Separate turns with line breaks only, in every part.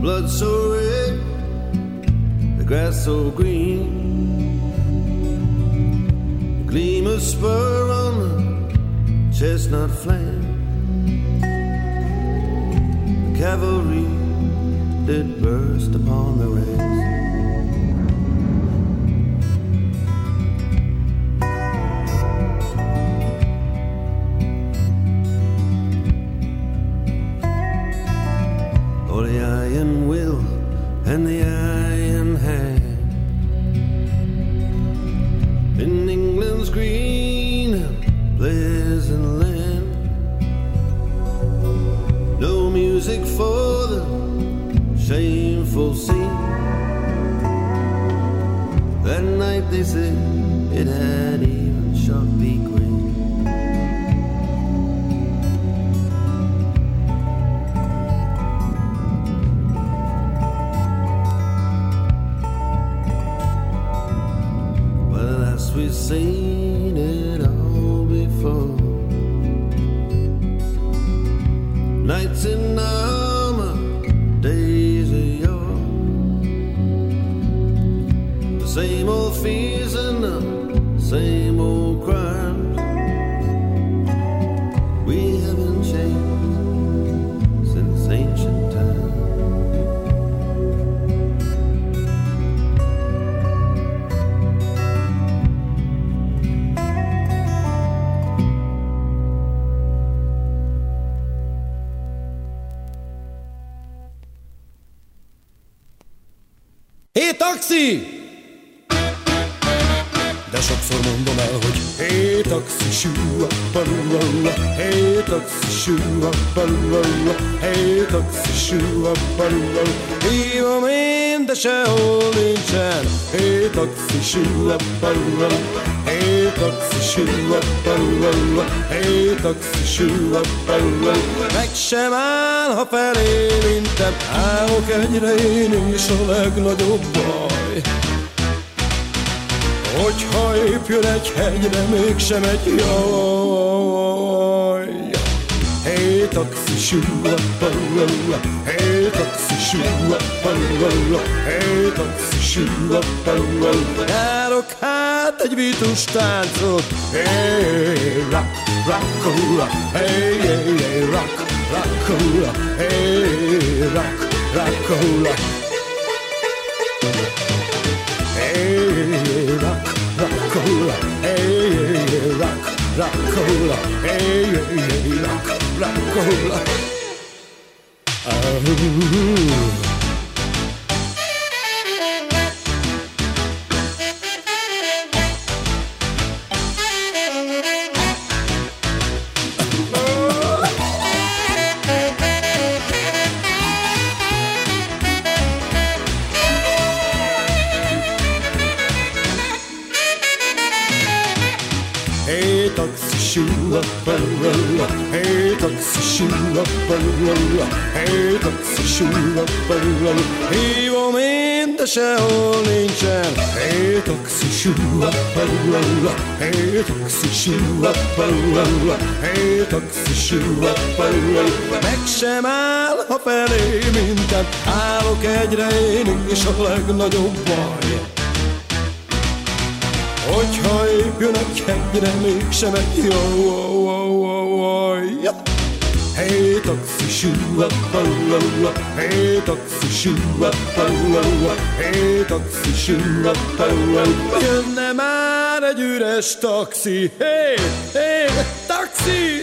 blood so red, the grass so green, the gleam of spur on the chestnut flame. The cavalry did burst upon the ranks. Oh, the iron will and the iron hand in England's green and pleasant land. No music for the shameful scene. That night they said it had even shot the queen. We've seen it all before. Nights in armor, days of yore. The same old fears and the same old crimes. We haven't changed since ancient times.
Hé, taxi! De sokszor mondom el, hogy hé, taxi, sűrűa, parulala, hé, taxi, sűrűa, parulala, hé, taxi, sűrűa, parulala. Hívom én, de sehol nincsen, hé, taxi, sűrűa, parulala, hé, taxi, sűrűa, parulala, hé, taxi, sűrűa, parulala. Meg sem áll, ha felé vintem, állok egyre én is a legnagyobb baj. Hogyha épp jön egy hegyre, mégsem egy jaj. Hé, taxi, sűrűa, parulala, hé, taxi, sűrűa, parulala, hé, taxi, sűrűa, parulala. Járok hát egy vitus táncot, hé, rock, rock-a-hula, hé, rock, rock-a-hula, hé, rock, rock-a-hula. Hey, rock, rock-a-hula, hey, rock, rock-a-hula, hey, rock, rock-a-hula. Hey, taxi, sűrűa, parulala, hey, taxi, sűrűa, parulala, hey, taxi, sűrűa, parulala. Hívom én, de sehol nincsen, hey, taxi, sűrűa, parulala, hey, taxi, sűrűa, parulala, hey, taxi, sűrűa, parulala. Meg sem áll, ha felé minden, állok egyre én is a legnagyobb baj. Hogyha épp jön egy hegyre, mégsem egy jaj. Hey, taxi, sűrűa, parulala, hey, taxi, sűrűa, parulala, hey, taxi, sűrűa, parulala. Jönne már egy üres taxi, hey, hey, taxi!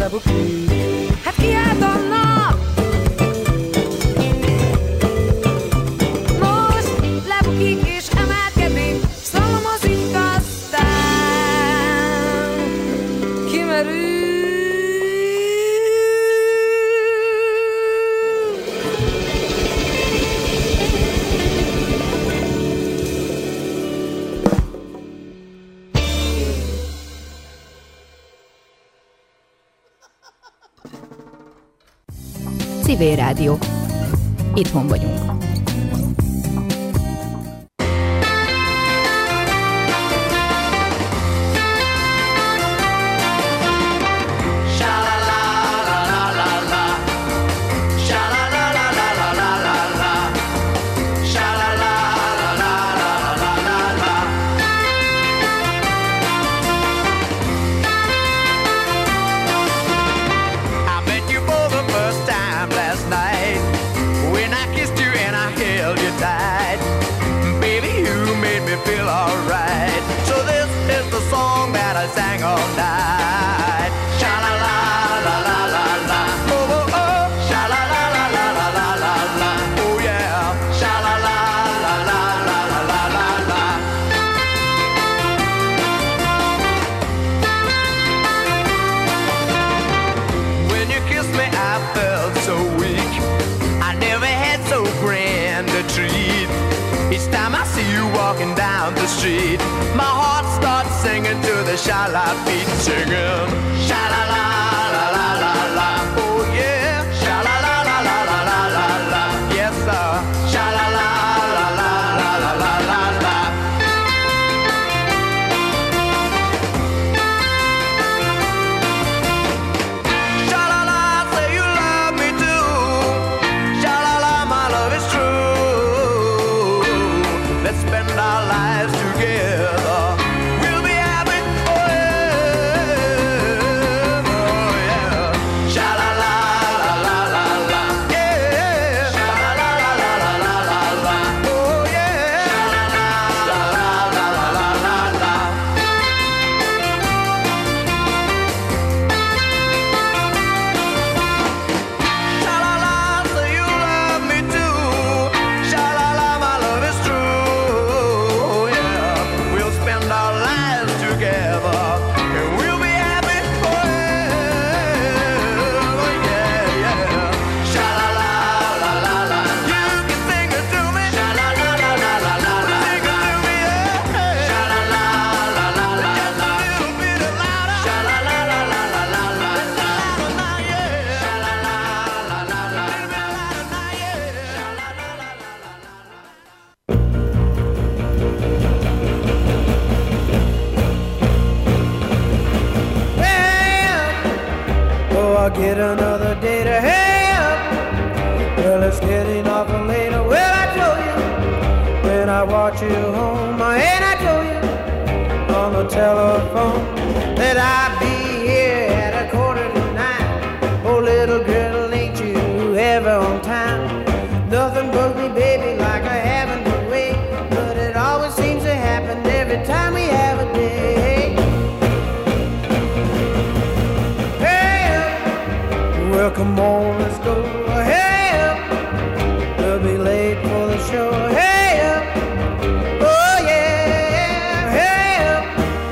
lebukik.
Hát kiállt a nap, most lebukik és emelkedik, szalmazik, aztán kimerül.
Civil Rádió. Itthon vagyunk.
Sang all night. Sha la la la la la la. Oh oh oh. Sha la la la la la la la la. Oh yeah. Sha la la la la la la la la la. When you kissed me, I felt so weak. I never had so grand a treat. Each time I see you walking down the street, my heart starts singing to the sha-la beat, singing sha-la-la, la-la-la, la. Oh yeah, sha-la-la, la-la-la, la-la-la. Yes sir, sha-la-la, la-la-la, la-la-la. Sha-la-la, say you love me too. Sha-la-la, my love is true. Let's spend our lives together. We'll be happy forever. Oh yeah. Sha-la-la, la-la-la, la. Yeah. Sha-la-la, la-la-la, la-la-la. Oh yeah. Sha-la-la, la-la-la, la-la-la. Sha-la-la, say you love me too. Sha-la-la, my love is true. Yeah, we'll spend our lives together, and we'll be happy forever. Yeah, yeah. Sha-la-la, la-la-la. You can sing it to me. Sha-la-la, la-la-la, la. Sing it to me, yeah. Sha-la-la, la-la-la, just a little bit louder. Sha-la-la, la-la-la, la-la. Yeah. Sha-la-la, la-la-la, little bit louder now, yeah. Sha-la-la, la-la-la.
Oh, I'll get another day to help. Well, it's getting awful later. Well, I told you when I watch you home, and I told you on the telephone that I'd be here at 8:45. Oh, little girl, ain't you ever on time? Nothing bugs me, baby, like I having to wait, but it always seems to happen every time we have a day. Well, come on, let's go. Hey up, we'll be late for the show. Hey up, oh yeah. Hey up,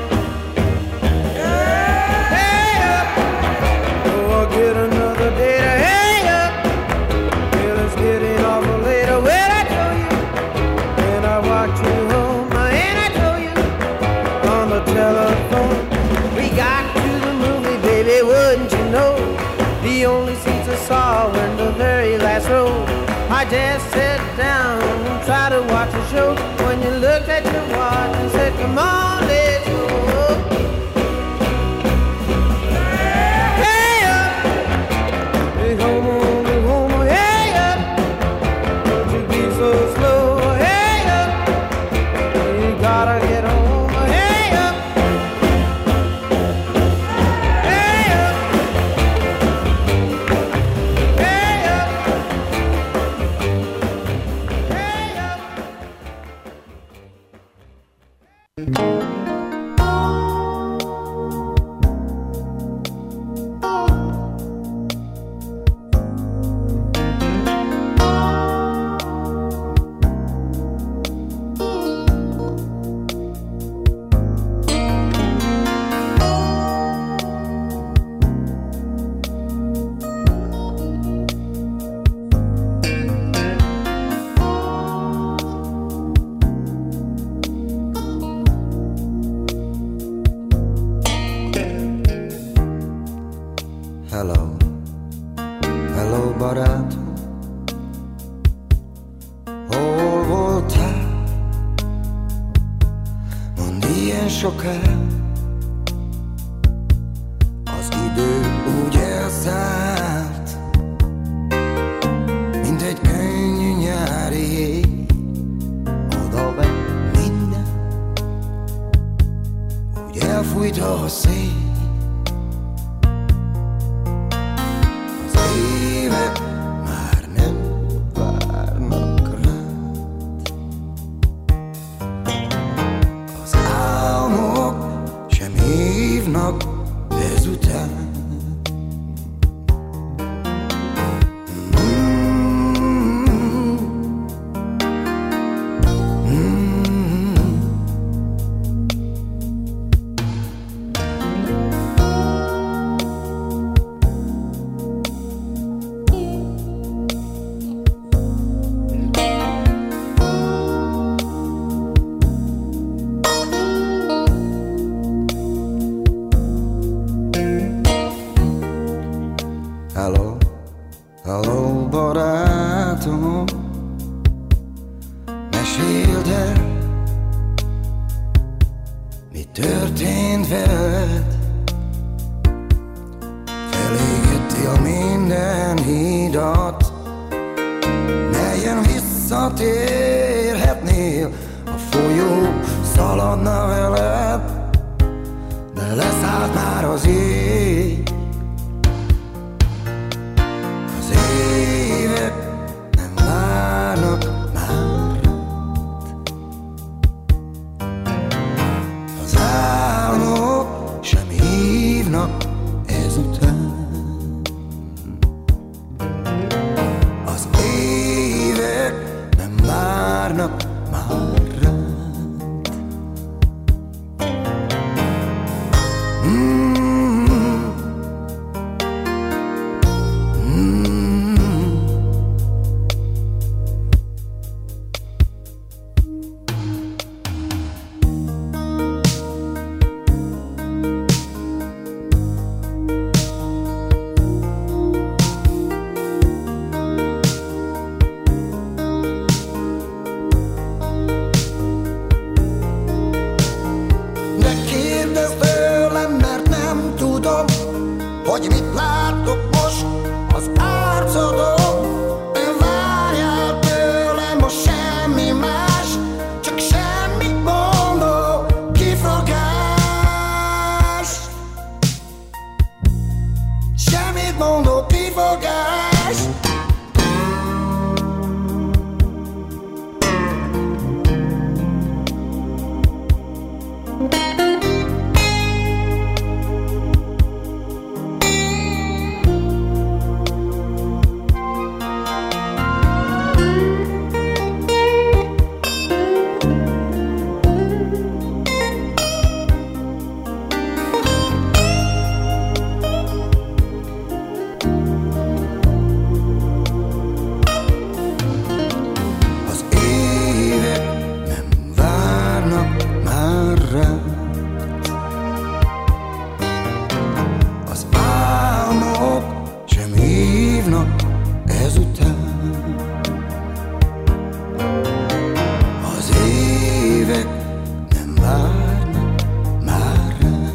hey up. Oh, I'll get another day to hey up. Well, it's getting awful later. Well, I told you when I walked you home, and I told you on the telephone. We got to the movie, baby, wouldn't you know? The only seats I saw were in the very last row. I just sat down and tried to watch the show when you looked at your watch and said, come on, let's go. Hey up, hey home, hey up. Don't you be so slow. Hey up, you gotta get home. Hey up, hey up. Hey up, hey
Hello, hello barátom, hol voltál? Mondd, ilyen soká, az idő úgy elszállt, mint egy könnyű nyári jég. Oda ment minden, úgy elfújt a szél. Évek már nem várnak rád, az álmok sem hívnak ezután. Hello, hello barátom, meséld el, mi történt veled. Felégettél minden hídat, melyen visszatérhetnél. A folyó szaladna veled, de leszállt már az ég. Évek nem várnak már rád, az álmok sem hívnak ezután. Az évek nem várnak már rád. Hogy mit látok most az arcodon? Várjál tőlem most semmi más, csak semmit mondó kifogás. Semmit mondó kifogás. Az álmok sem hívnak ezután. Az évek nem várnak már rád.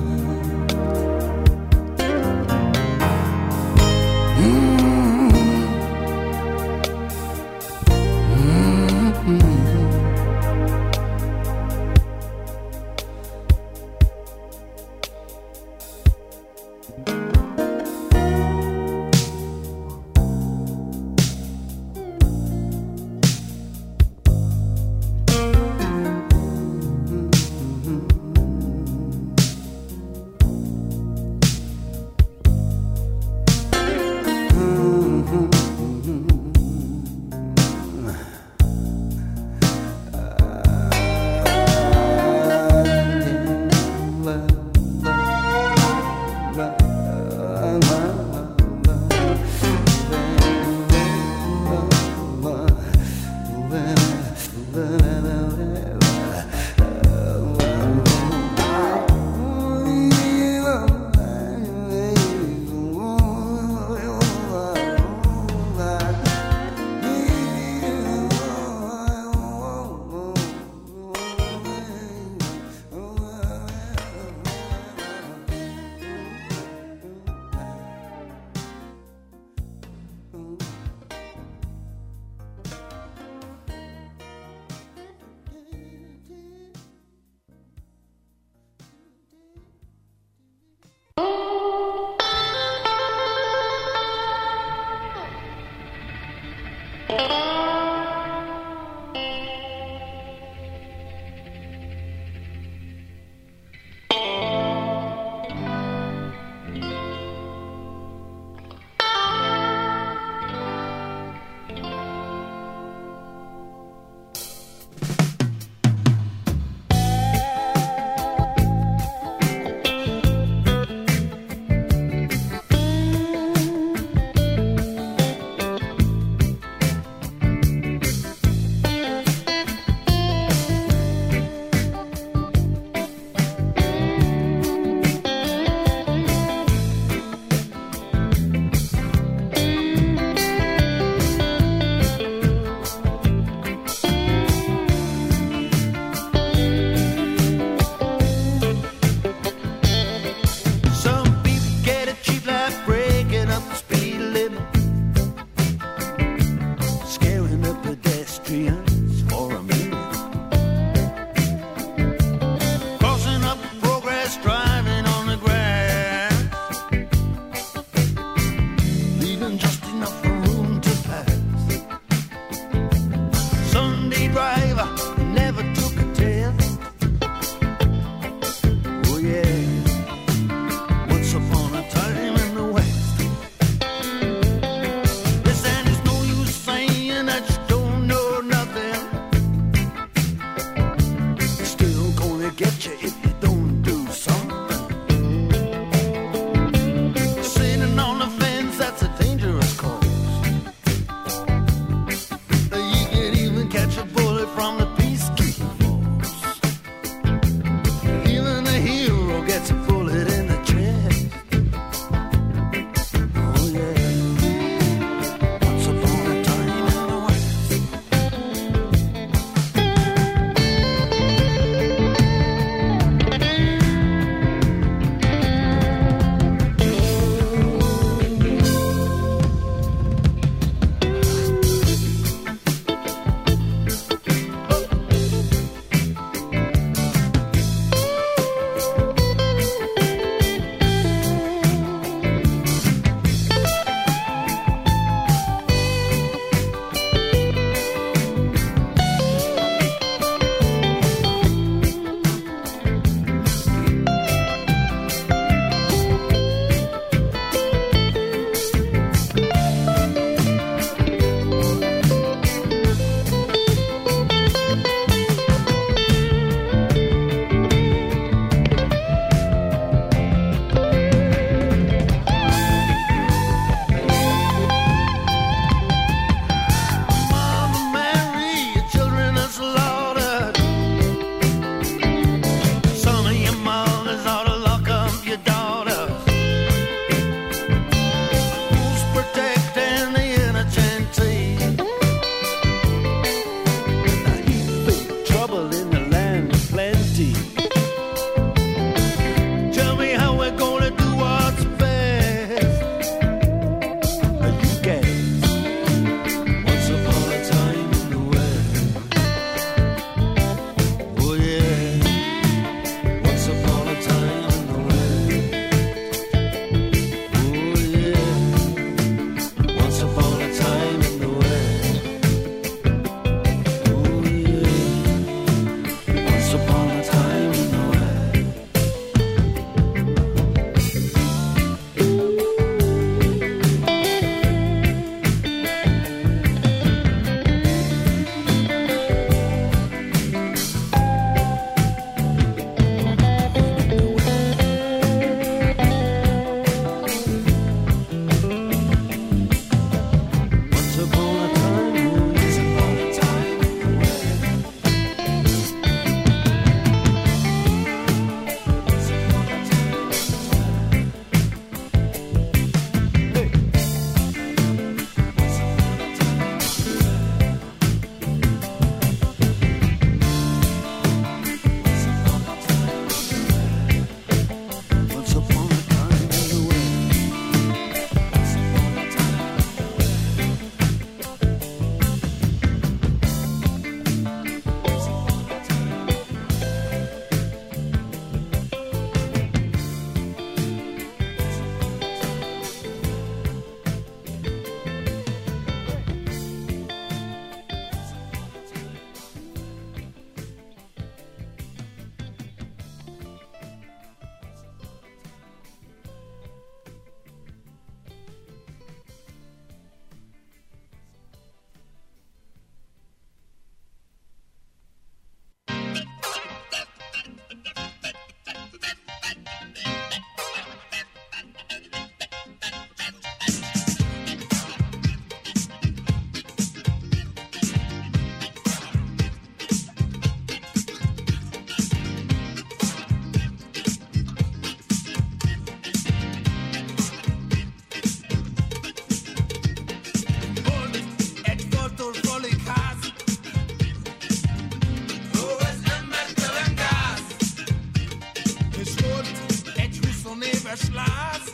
üres láz.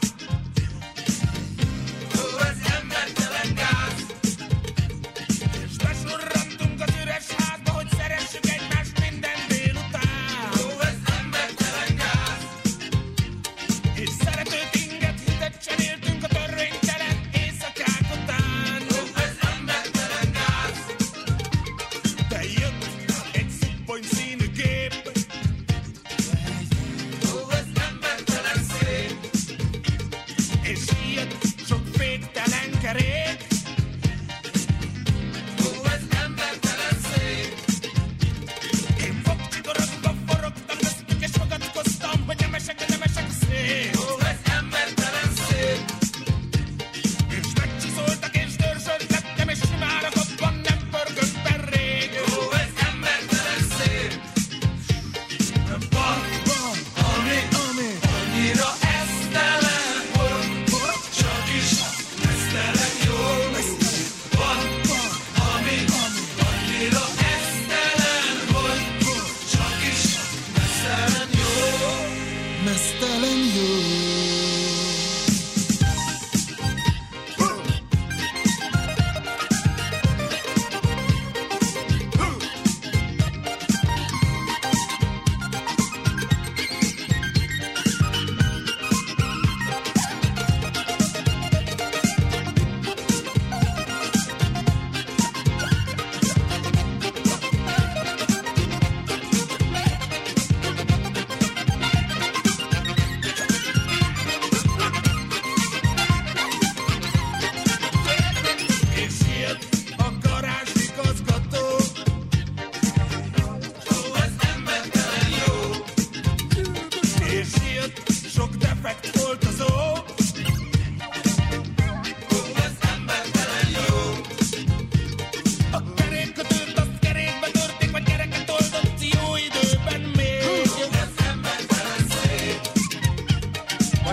Ó, ez embertelen gáz. És besurrantunk az üres házba, hogy szeressük egymást minden délután. Ó, ez embertelen gáz. És szeretőt inget hitet cseréltünk a törvénytelen éjszakák után. Ó, ez embertelen gáz. De jött egy szippony színű gép. Ó, ez embertelen szép. És jött sok féktelen kerék. Ó, ez embertelen szép. Én fogcsikorogva forogtam köztük és fogadkoztam, hogy nemesek szép. Ó, ez embertelen szép. És megcsiszoltak és dörzsöltettem, és simára koppan nem pörgöttem rég. Ó, ez embertelen szép. Van, ami annyira esztelen, hogy csak is esztelen jó. Van, ami annyira esztelen, hogy csak is esztelen jó. Mesztelen jó. És jött a garázsigazgató. Ó, ez embertelen jó. És jött sok defekt volt a